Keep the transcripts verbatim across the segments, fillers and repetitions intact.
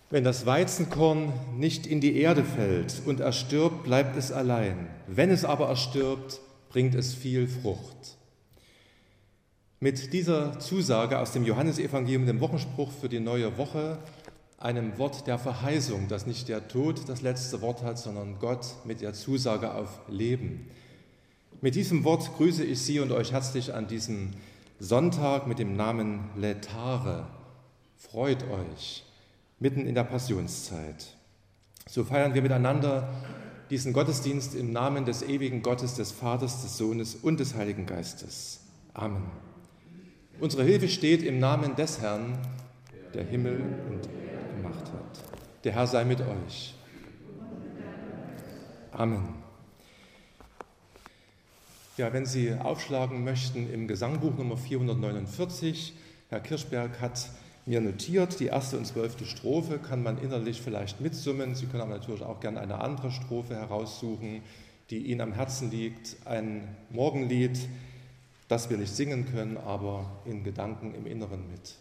Wenn das Weizenkorn nicht in die Erde fällt und erstirbt, bleibt es allein. Wenn es aber erstirbt, bringt es viel Frucht. Mit dieser Zusage aus dem Johannesevangelium, dem Wochenspruch für die neue Woche, einem Wort der Verheißung, dass nicht der Tod das letzte Wort hat, sondern Gott mit der Zusage auf Leben. Mit diesem Wort grüße ich Sie und euch herzlich an diesem Sonntag mit dem Namen Laetare. Freut euch, mitten in der Passionszeit. So feiern wir miteinander diesen Gottesdienst im Namen des ewigen Gottes, des Vaters, des Sohnes und des Heiligen Geistes. Amen. Unsere Hilfe steht im Namen des Herrn, der Himmel und Erde gemacht hat. Der Herr sei mit euch. Amen. Ja, wenn Sie aufschlagen möchten im Gesangbuch Nummer vierhundertneunundvierzig, Herr Kirschberg hat mir notiert, die erste und zwölfte Strophe kann man innerlich vielleicht mitsummen. Sie können aber natürlich auch gerne eine andere Strophe heraussuchen, die Ihnen am Herzen liegt. Ein Morgenlied, das wir nicht singen können, aber in Gedanken im Inneren mit.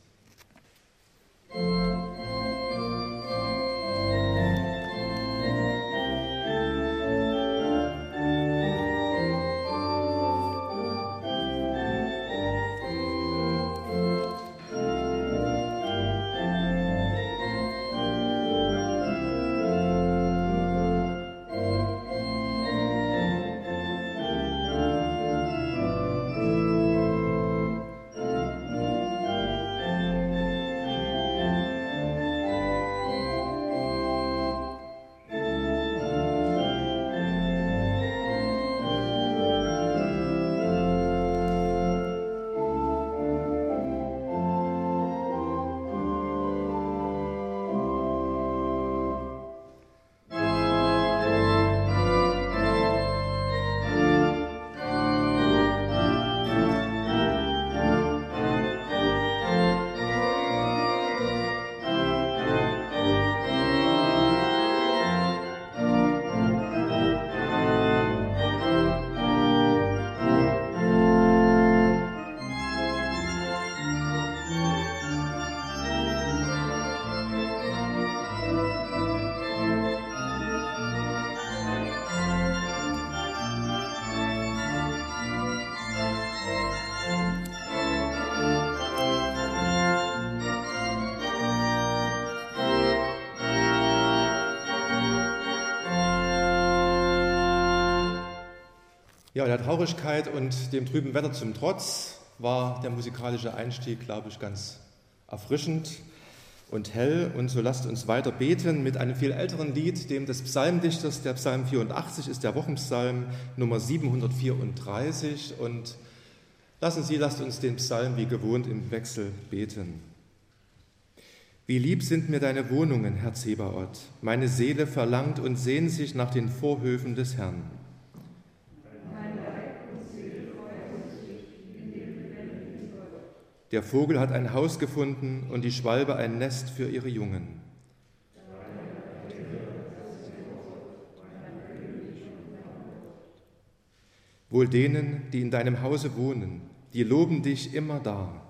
Ja, der Traurigkeit und dem trüben Wetter zum Trotz war der musikalische Einstieg, glaube ich, ganz erfrischend und hell. Und so lasst uns weiter beten mit einem viel älteren Lied, dem des Psalmdichters. Der Psalm vierundachtzig ist der Wochenpsalm Nummer siebenhundertvierunddreißig. Und lassen Sie, lasst uns den Psalm wie gewohnt im Wechsel beten. Wie lieb sind mir deine Wohnungen, Herr Zebaoth. Meine Seele verlangt und sehnt sich nach den Vorhöfen des Herrn. Der Vogel hat ein Haus gefunden und die Schwalbe ein Nest für ihre Jungen. Wohl denen, die in deinem Hause wohnen, die loben dich immer da.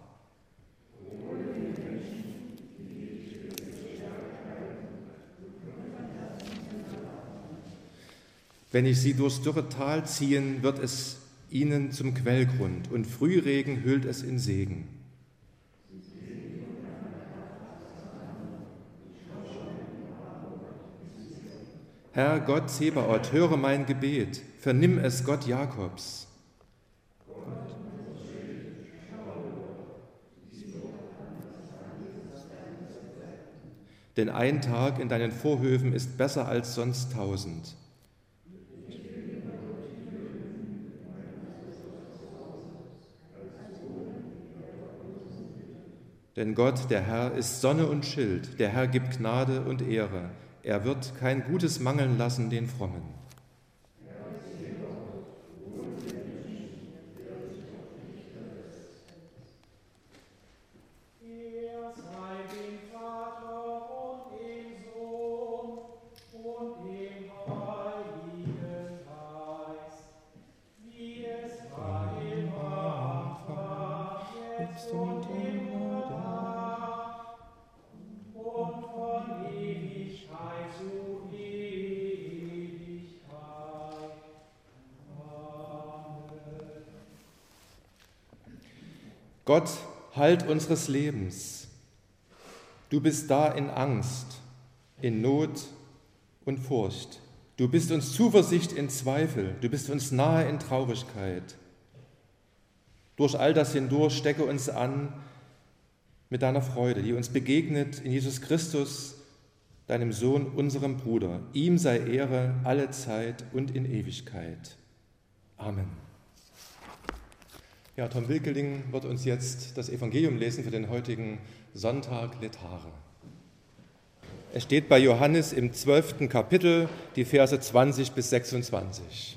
Wenn ich sie durchs dürre Tal ziehen, wird es ihnen zum Quellgrund und Frühregen hüllt es in Segen. Herr Gott Zebaoth, höre mein Gebet, vernimm es, Gott Jakobs. Denn ein Tag in deinen Vorhöfen ist besser als sonst tausend. Denn Gott, der Herr, ist Sonne und Schild, der Herr gibt Gnade und Ehre. Er wird kein Gutes mangeln lassen den Frommen. Und von Gott, Halt unseres Lebens, du bist da in Angst, in Not und Furcht. Du bist uns Zuversicht in Zweifel, du bist uns nahe in Traurigkeit. Durch all das hindurch stecke uns an mit deiner Freude, die uns begegnet in Jesus Christus, deinem Sohn, unserem Bruder. Ihm sei Ehre alle Zeit und in Ewigkeit. Amen. Ja, Tom Wilkeling wird uns jetzt das Evangelium lesen für den heutigen Sonntag Letare. Es steht bei Johannes im zwölften Kapitel, die Verse zwanzig bis sechsundzwanzig.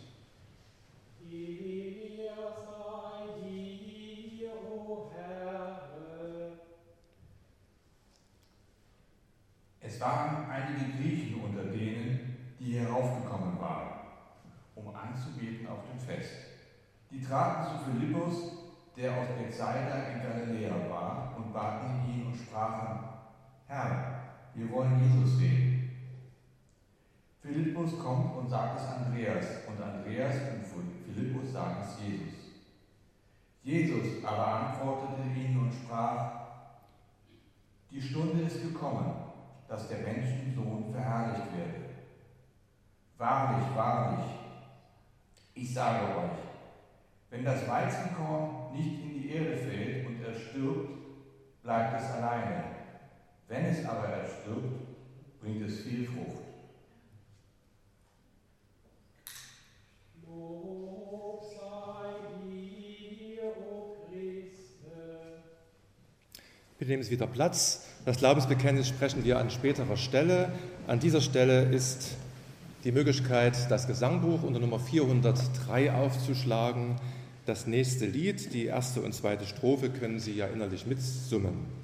Es waren einige Griechen unter denen, die heraufgekommen waren, um anzubeten auf dem Fest. Die traten zu Philippus, der aus Bethsaida in Galiläa war, und baten ihn und sprachen: Herr, wir wollen Jesus sehen. Philippus kommt und sagt es Andreas, und Andreas und Philippus sagen es Jesus. Jesus aber antwortete ihnen und sprach: Die Stunde ist gekommen, dass der Menschensohn verherrlicht werde. Wahrlich, wahrlich, ich sage euch, wenn das Weizenkorn nicht in die Erde fällt und er stirbt, bleibt es alleine. Wenn es aber erstirbt, bringt es viel Frucht. Lob sei dir, o Christe. Bitte nehmen Sie wieder Platz. Das Glaubensbekenntnis sprechen wir an späterer Stelle. An dieser Stelle ist die Möglichkeit, das Gesangbuch unter Nummer vierhundertdrei aufzuschlagen. Das nächste Lied, die erste und zweite Strophe, können Sie ja innerlich mitsummen.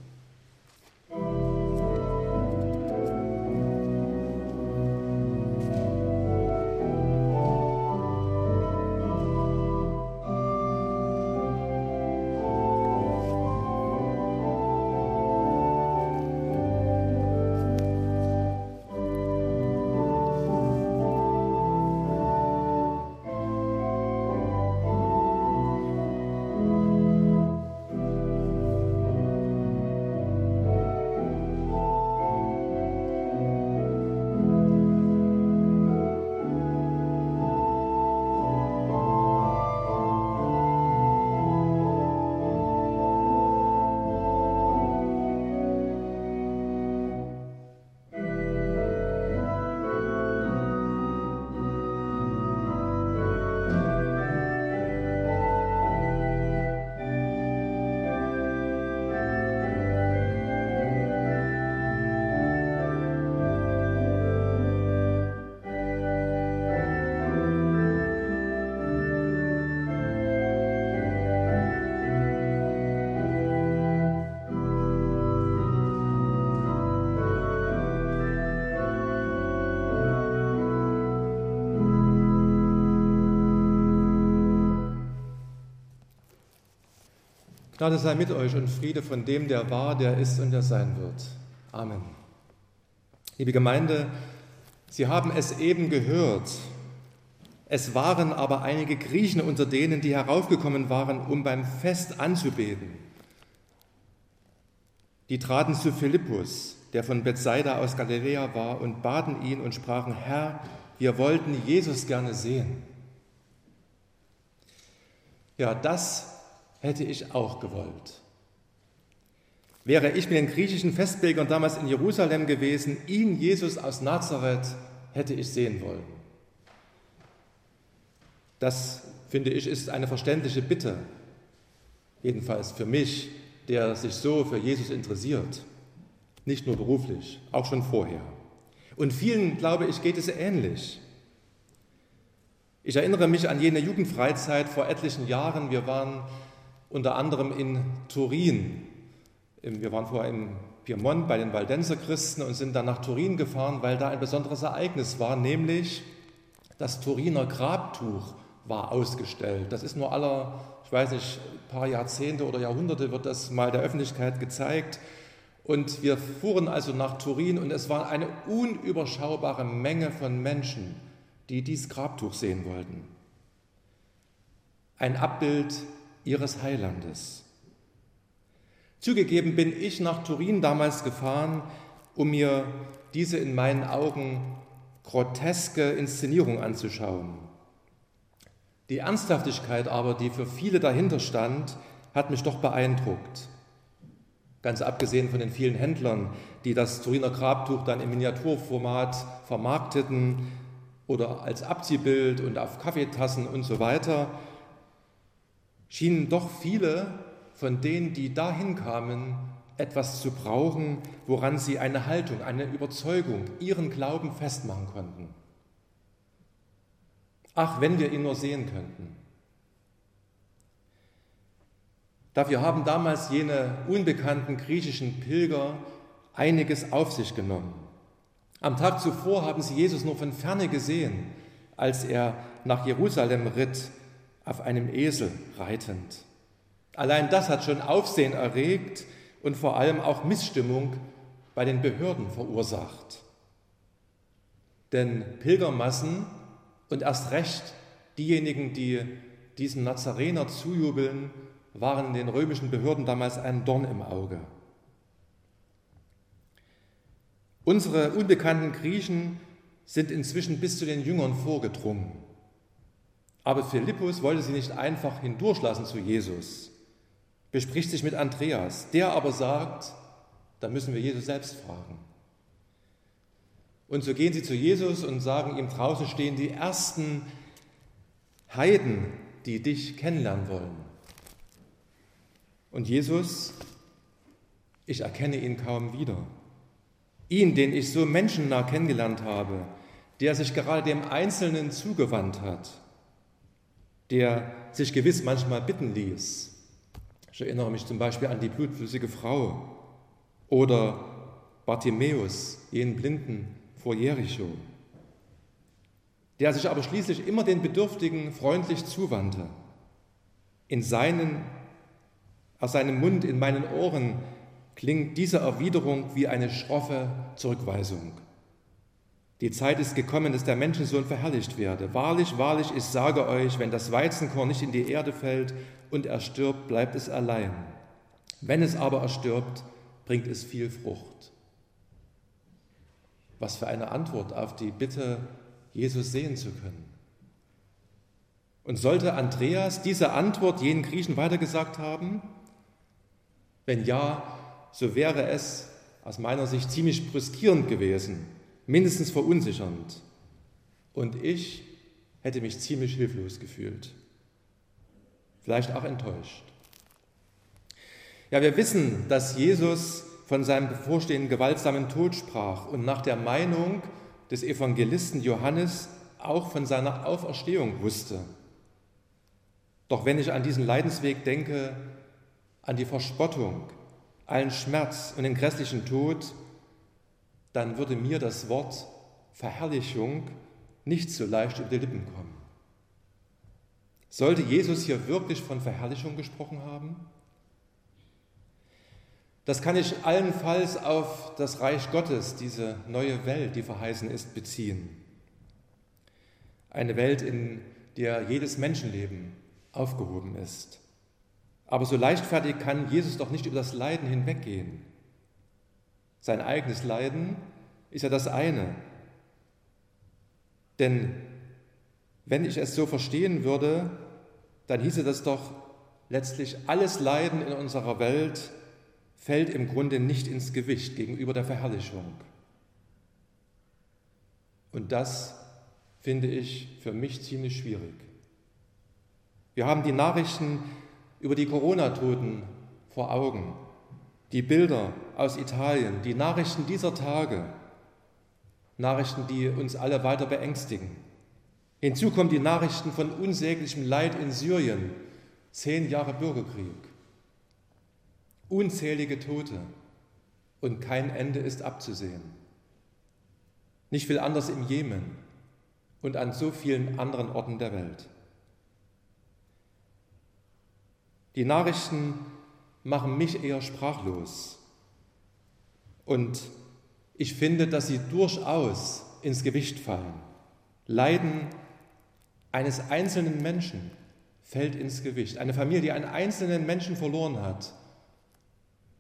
Gnade sei mit euch und Friede von dem, der war, der ist und der sein wird. Amen. Liebe Gemeinde, Sie haben es eben gehört. Es waren aber einige Griechen unter denen, die heraufgekommen waren, um beim Fest anzubeten. Die traten zu Philippus, der von Bethsaida aus Galiläa war, und baten ihn und sprachen: Herr, wir wollten Jesus gerne sehen. Ja, das hätte ich auch gewollt. Wäre ich mit den griechischen Festpilgern damals in Jerusalem gewesen, ihn, Jesus aus Nazareth, hätte ich sehen wollen. Das, finde ich, ist eine verständliche Bitte, jedenfalls für mich, der sich so für Jesus interessiert, nicht nur beruflich, auch schon vorher. Und vielen, glaube ich, geht es ähnlich. Ich erinnere mich an jene Jugendfreizeit vor etlichen Jahren. Wir waren unter anderem in Turin. Wir waren vorher im Piemont bei den Waldenser Christen und sind dann nach Turin gefahren, weil da ein besonderes Ereignis war, nämlich das Turiner Grabtuch war ausgestellt. Das ist nur aller, ich weiß nicht, ein paar Jahrzehnte oder Jahrhunderte wird das mal der Öffentlichkeit gezeigt. Und wir fuhren also nach Turin und es war eine unüberschaubare Menge von Menschen, die dieses Grabtuch sehen wollten. Ein Abbild ihres Heilandes. Zugegeben bin ich nach Turin damals gefahren, um mir diese in meinen Augen groteske Inszenierung anzuschauen. Die Ernsthaftigkeit aber, die für viele dahinter stand, hat mich doch beeindruckt. Ganz abgesehen von den vielen Händlern, die das Turiner Grabtuch dann im Miniaturformat vermarkteten oder als Abziehbild und auf Kaffeetassen und so weiter, schienen doch viele von denen, die dahin kamen, etwas zu brauchen, woran sie eine Haltung, eine Überzeugung, ihren Glauben festmachen konnten. Ach, wenn wir ihn nur sehen könnten. Dafür haben damals jene unbekannten griechischen Pilger einiges auf sich genommen. Am Tag zuvor haben sie Jesus nur von Ferne gesehen, als er nach Jerusalem ritt, auf einem Esel reitend. Allein das hat schon Aufsehen erregt und vor allem auch Missstimmung bei den Behörden verursacht. Denn Pilgermassen und erst recht diejenigen, die diesem Nazarener zujubeln, waren den römischen Behörden damals ein Dorn im Auge. Unsere unbekannten Griechen sind inzwischen bis zu den Jüngern vorgedrungen. Aber Philippus wollte sie nicht einfach hindurchlassen zu Jesus, bespricht sich mit Andreas, der aber sagt, da müssen wir Jesus selbst fragen. Und so gehen sie zu Jesus und sagen ihm, draußen stehen die ersten Heiden, die dich kennenlernen wollen. Und Jesus, ich erkenne ihn kaum wieder. Ihn, den ich so menschennah kennengelernt habe, der sich gerade dem Einzelnen zugewandt hat, der sich gewiss manchmal bitten ließ. Ich erinnere mich zum Beispiel an die blutflüssige Frau oder Bartimäus, jenen Blinden vor Jericho, der sich aber schließlich immer den Bedürftigen freundlich zuwandte. In seinen, aus seinem Mund, in meinen Ohren klingt diese Erwiderung wie eine schroffe Zurückweisung. Die Zeit ist gekommen, dass der Menschensohn verherrlicht werde. Wahrlich, wahrlich, ich sage euch, wenn das Weizenkorn nicht in die Erde fällt und er stirbt, bleibt es allein. Wenn es aber erstirbt, bringt es viel Frucht. Was für eine Antwort auf die Bitte, Jesus sehen zu können. Und sollte Andreas diese Antwort jenen Griechen weitergesagt haben? Wenn ja, so wäre es aus meiner Sicht ziemlich brüskierend gewesen, mindestens verunsichernd. Und ich hätte mich ziemlich hilflos gefühlt, vielleicht auch enttäuscht. Ja, wir wissen, dass Jesus von seinem bevorstehenden gewaltsamen Tod sprach und nach der Meinung des Evangelisten Johannes auch von seiner Auferstehung wusste. Doch wenn ich an diesen Leidensweg denke, an die Verspottung, allen Schmerz und den grässlichen Tod, dann würde mir das Wort Verherrlichung nicht so leicht über die Lippen kommen. Sollte Jesus hier wirklich von Verherrlichung gesprochen haben? Das kann ich allenfalls auf das Reich Gottes, diese neue Welt, die verheißen ist, beziehen. Eine Welt, in der jedes Menschenleben aufgehoben ist. Aber so leichtfertig kann Jesus doch nicht über das Leiden hinweggehen. Sein eigenes Leiden ist ja das eine. Denn wenn ich es so verstehen würde, dann hieße das doch letztlich, alles Leiden in unserer Welt fällt im Grunde nicht ins Gewicht gegenüber der Verherrlichung. Und das finde ich für mich ziemlich schwierig. Wir haben die Nachrichten über die Corona-Toten vor Augen, die Bilder aus Italien, die Nachrichten dieser Tage, Nachrichten, die uns alle weiter beängstigen. Hinzu kommen die Nachrichten von unsäglichem Leid in Syrien, zehn Jahre Bürgerkrieg, unzählige Tote und kein Ende ist abzusehen. Nicht viel anders im Jemen und an so vielen anderen Orten der Welt. Die Nachrichten machen mich eher sprachlos und ich finde, dass sie durchaus ins Gewicht fallen. Leiden eines einzelnen Menschen fällt ins Gewicht. Eine Familie, die einen einzelnen Menschen verloren hat,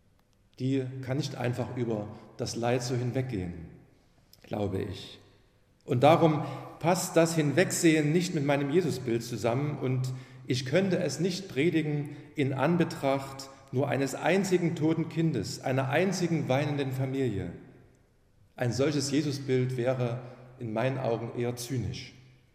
die kann nicht einfach über das Leid so hinweggehen, glaube ich. Und darum passt das Hinwegsehen nicht mit meinem Jesusbild zusammen und ich könnte es nicht predigen in Anbetracht nur eines einzigen toten Kindes, einer einzigen weinenden Familie. Ein solches Jesusbild wäre in meinen Augen eher zynisch.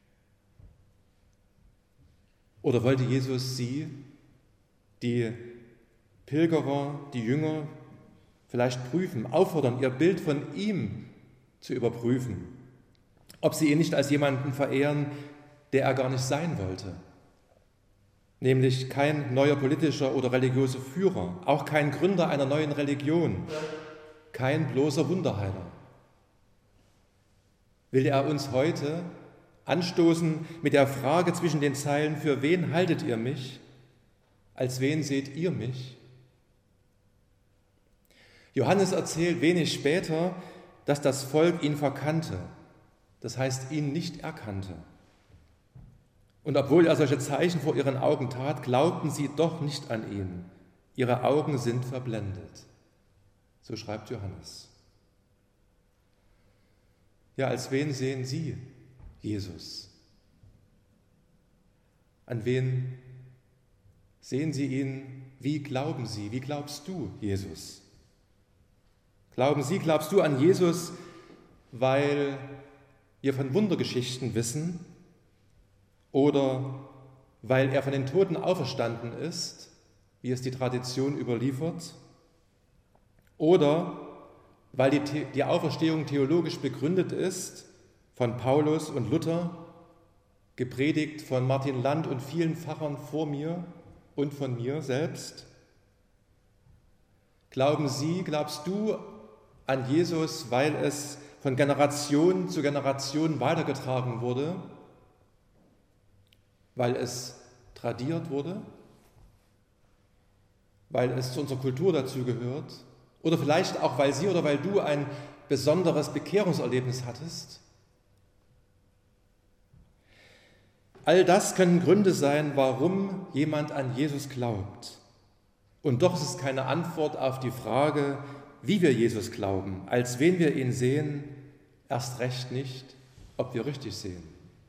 Oder wollte Jesus sie, die Pilgerer, die Jünger, vielleicht prüfen, auffordern, ihr Bild von ihm zu überprüfen, ob sie ihn nicht als jemanden verehren, der er gar nicht sein wollte, nämlich kein neuer politischer oder religiöser Führer, auch kein Gründer einer neuen Religion, kein bloßer Wunderheiler. Will er uns heute anstoßen mit der Frage zwischen den Zeilen, für wen haltet ihr mich, als wen seht ihr mich? Johannes erzählt wenig später, dass das Volk ihn verkannte, das heißt ihn nicht erkannte. Und obwohl er solche Zeichen vor ihren Augen tat, glaubten sie doch nicht an ihn. Ihre Augen sind verblendet. So schreibt Johannes. Ja, als wen sehen Sie Jesus? An wen sehen Sie ihn? Wie glauben Sie? Wie glaubst du Jesus? Glauben Sie, glaubst du an Jesus, weil wir von Wundergeschichten wissen oder weil er von den Toten auferstanden ist, wie es die Tradition überliefert, oder weil die, die Auferstehung theologisch begründet ist von Paulus und Luther, gepredigt von Martin Land und vielen Pfarrern vor mir und von mir selbst? Glauben Sie, glaubst du an Jesus, weil es von Generation zu Generation weitergetragen wurde, weil es tradiert wurde, weil es zu unserer Kultur dazu gehört, oder vielleicht auch, weil Sie oder weil du ein besonderes Bekehrungserlebnis hattest? All das können Gründe sein, warum jemand an Jesus glaubt. Und doch ist es keine Antwort auf die Frage, wie wir Jesus glauben, als wen wir ihn sehen, erst recht nicht, ob wir richtig sehen.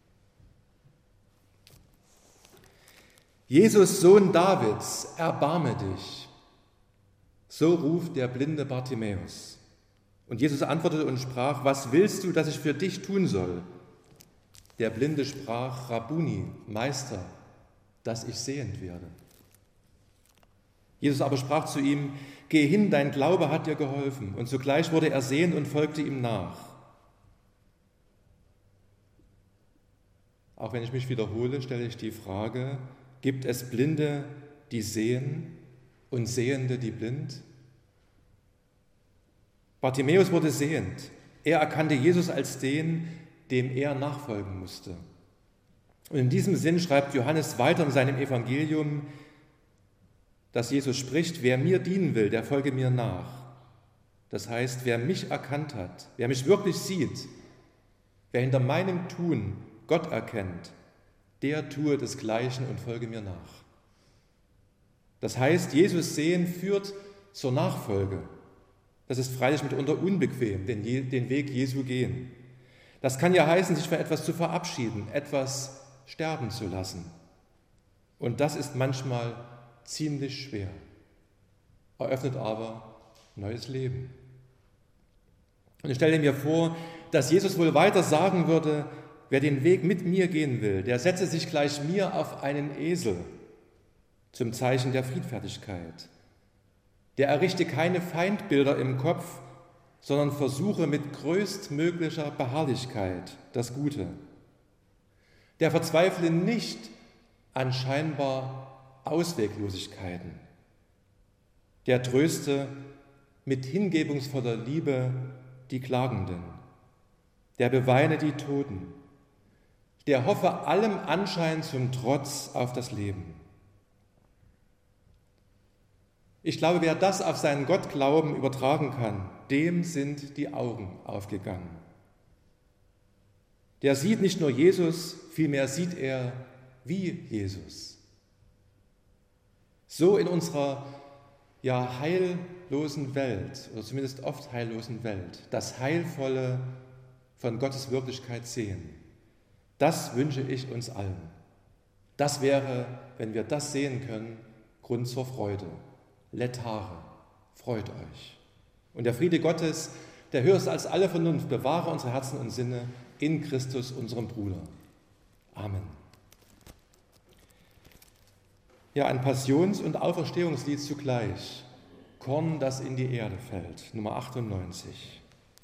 Jesus, Sohn Davids, erbarme dich. So ruft der blinde Bartimäus. Und Jesus antwortete und sprach, was willst du, dass ich für dich tun soll? Der Blinde sprach, Rabbuni, Meister, dass ich sehend werde. Jesus aber sprach zu ihm, geh hin, dein Glaube hat dir geholfen. Und sogleich wurde er sehend und folgte ihm nach. Auch wenn ich mich wiederhole, stelle ich die Frage, gibt es Blinde, die sehen und Sehende, die blind? Bartimäus wurde sehend. Er erkannte Jesus als den, dem er nachfolgen musste. Und in diesem Sinn schreibt Johannes weiter in seinem Evangelium, dass Jesus spricht, wer mir dienen will, der folge mir nach. Das heißt, wer mich erkannt hat, wer mich wirklich sieht, wer hinter meinem Tun Gott erkennt, der tue desgleichen und folge mir nach. Das heißt, Jesus sehen führt zur Nachfolge. Das ist freilich mitunter unbequem, den, den Weg Jesu gehen. Das kann ja heißen, sich von etwas zu verabschieden, etwas sterben zu lassen. Und das ist manchmal ziemlich schwer, eröffnet aber neues Leben. Und ich stelle mir vor, dass Jesus wohl weiter sagen würde, wer den Weg mit mir gehen will, der setze sich gleich mir auf einen Esel zum Zeichen der Friedfertigkeit. Der errichte keine Feindbilder im Kopf, sondern versuche mit größtmöglicher Beharrlichkeit das Gute. Der verzweifle nicht an scheinbar Ausweglosigkeiten. Der tröste mit hingebungsvoller Liebe die Klagenden. Der beweine die Toten. Der hoffe allem Anschein zum Trotz auf das Leben. Ich glaube, wer das auf seinen Gottglauben übertragen kann, dem sind die Augen aufgegangen. Der sieht nicht nur Jesus, vielmehr sieht er wie Jesus. So in unserer ja heillosen Welt, oder zumindest oft heillosen Welt, das Heilvolle von Gottes Wirklichkeit sehen. Das wünsche ich uns allen. Das wäre, wenn wir das sehen können, Grund zur Freude. Letare, freut euch. Und der Friede Gottes, der höher ist als alle Vernunft, bewahre unsere Herzen und Sinne in Christus, unserem Bruder. Amen. Ja, ein Passions- und Auferstehungslied zugleich. Korn, das in die Erde fällt, Nummer achtundneunzig.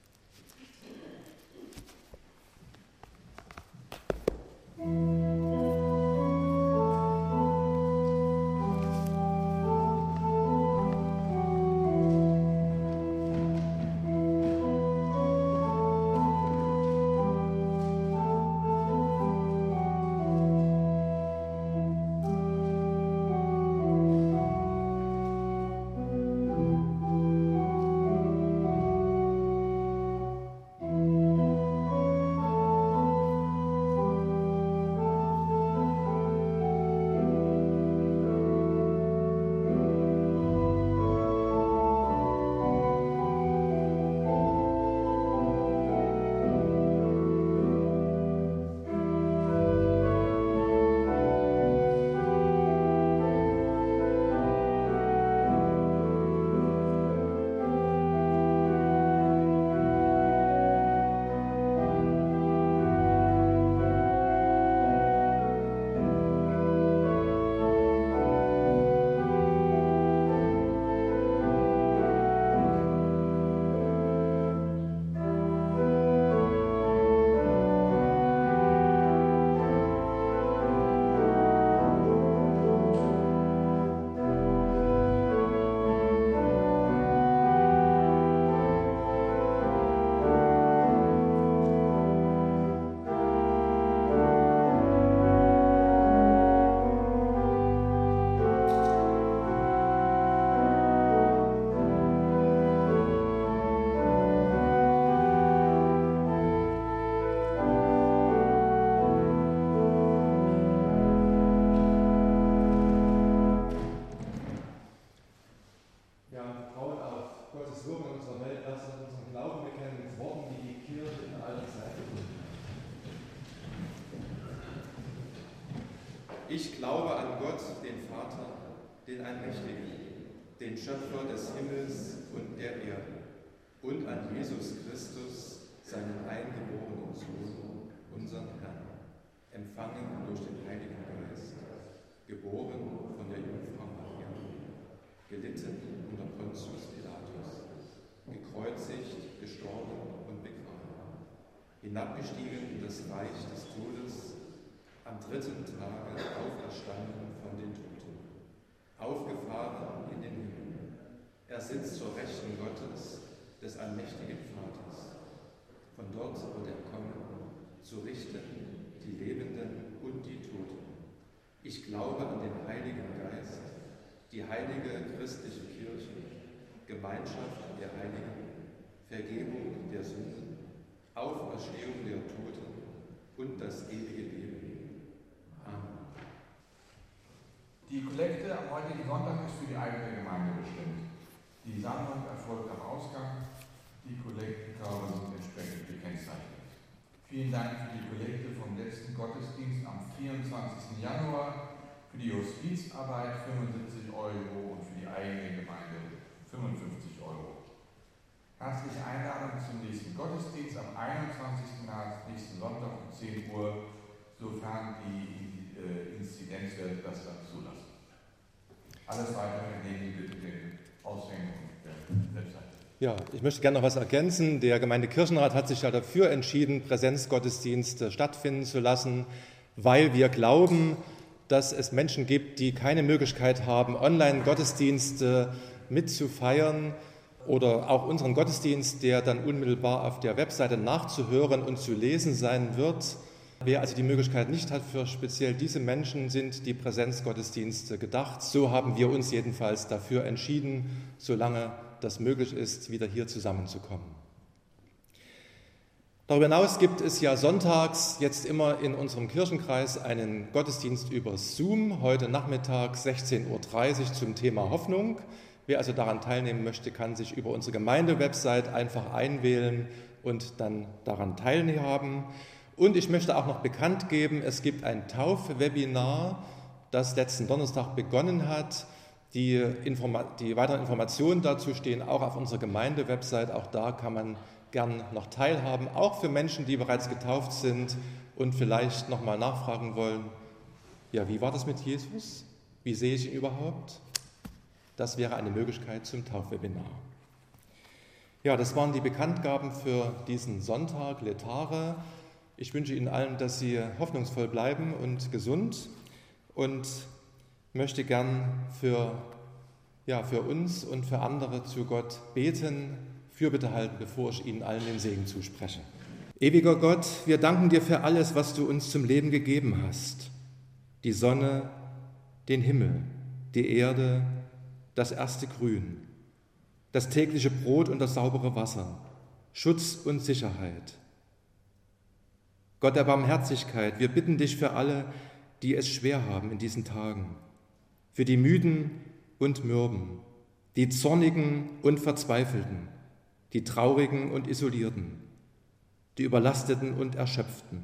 Ich glaube an Gott, den Vater, den Allmächtigen, den Schöpfer des Himmels und der Erde, und an Jesus Christus, seinen eingeborenen Sohn, unseren Herrn, empfangen durch den Heiligen Geist, geboren von der Jungfrau Maria, gelitten unter Pontius Pilatus, gekreuzigt, gestorben und begraben, hinabgestiegen in das Reich des Todes, am dritten Tage auferstanden von den Toten, aufgefahren in den Himmel. Er sitzt zur Rechten Gottes, des allmächtigen Vaters. Von dort wird er kommen, zu richten die Lebenden und die Toten. Ich glaube an den Heiligen Geist, die heilige christliche Kirche, Gemeinschaft der Heiligen, Vergebung der Sünden, Auferstehung der Toten und das ewige Leben. Amen. Die Kollekte am heutigen Sonntag ist für die eigene Gemeinde bestimmt. Die Sammlung erfolgt am Ausgang. Die Kollektenkörbe sind entsprechend gekennzeichnet. Vielen Dank für die Kollekte vom letzten Gottesdienst am vierundzwanzigsten Januar, für die Justizarbeit fünfundsiebzig Euro und für die eigene Gemeinde fünfundfünfzig Euro. Herzliche Einladung zum nächsten Gottesdienst am einundzwanzigsten März, nächsten Sonntag um zehn Uhr, sofern die äh, Inzidenzwerte das dann zulassen. Alles weitere nehmen Sie bitte den Aushängen und der Webseite. Ja, ich möchte gerne noch was ergänzen. Der Gemeindekirchenrat hat sich ja dafür entschieden, Präsenzgottesdienste stattfinden zu lassen, weil wir glauben, dass es Menschen gibt, die keine Möglichkeit haben, Online-Gottesdienste mitzufeiern oder auch unseren Gottesdienst, der dann unmittelbar auf der Webseite nachzuhören und zu lesen sein wird. Wer also die Möglichkeit nicht hat, für speziell diese Menschen sind die Präsenzgottesdienste gedacht. So haben wir uns jedenfalls dafür entschieden, solange das möglich ist, wieder hier zusammenzukommen. Darüber hinaus gibt es ja sonntags jetzt immer in unserem Kirchenkreis einen Gottesdienst über Zoom, heute Nachmittag sechzehn Uhr dreißig zum Thema Hoffnung. Wer also daran teilnehmen möchte, kann sich über unsere Gemeindewebsite einfach einwählen und dann daran teilhaben. Und ich möchte auch noch bekannt geben, es gibt ein Taufwebinar, das letzten Donnerstag begonnen hat. Die, Informa- die weiteren Informationen dazu stehen auch auf unserer Gemeindewebsite. Auch da kann man gern noch teilhaben, auch für Menschen, die bereits getauft sind und vielleicht nochmal nachfragen wollen, ja, wie war das mit Jesus? Wie sehe ich ihn überhaupt? Das wäre eine Möglichkeit zum Taufwebinar. Ja, das waren die Bekanntgaben für diesen Sonntag, Letare. Ich wünsche Ihnen allen, dass Sie hoffnungsvoll bleiben und gesund und möchte gern für, ja, für uns und für andere zu Gott beten, Fürbitte halten, bevor ich Ihnen allen den Segen zuspreche. Ewiger Gott, wir danken dir für alles, was du uns zum Leben gegeben hast. Die Sonne, den Himmel, die Erde, das erste Grün, das tägliche Brot und das saubere Wasser, Schutz und Sicherheit. Gott der Barmherzigkeit, wir bitten dich für alle, die es schwer haben in diesen Tagen, für die Müden und Mürben, die Zornigen und Verzweifelten, die Traurigen und Isolierten, die Überlasteten und Erschöpften.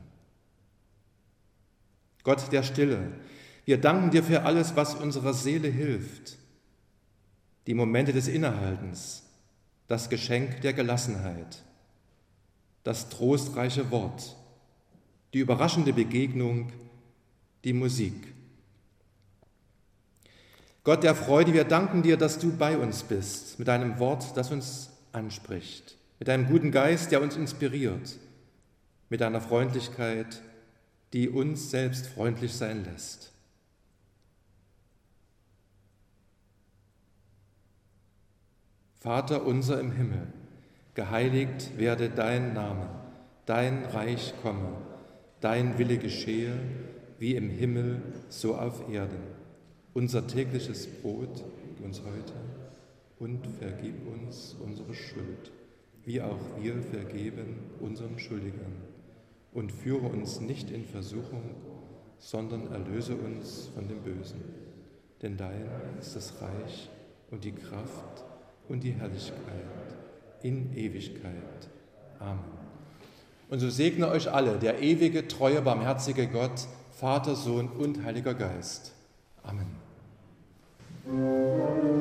Gott der Stille, wir danken dir für alles, was unserer Seele hilft, die Momente des Innehaltens, das Geschenk der Gelassenheit, das trostreiche Wort, die überraschende Begegnung, die Musik. Gott der Freude, wir danken dir, dass du bei uns bist, mit deinem Wort, das uns anspricht, mit deinem guten Geist, der uns inspiriert, mit deiner Freundlichkeit, die uns selbst freundlich sein lässt. Vater unser im Himmel, geheiligt werde dein Name, dein Reich komme, dein Wille geschehe, wie im Himmel, so auf Erden. Unser tägliches Brot gib uns heute und vergib uns unsere Schuld, wie auch wir vergeben unseren Schuldigern. Und führe uns nicht in Versuchung, sondern erlöse uns von dem Bösen. Denn dein ist das Reich und die Kraft und die Herrlichkeit in Ewigkeit. Amen. Und so segne euch alle der ewige, treue, barmherzige Gott, Vater, Sohn und Heiliger Geist. Amen.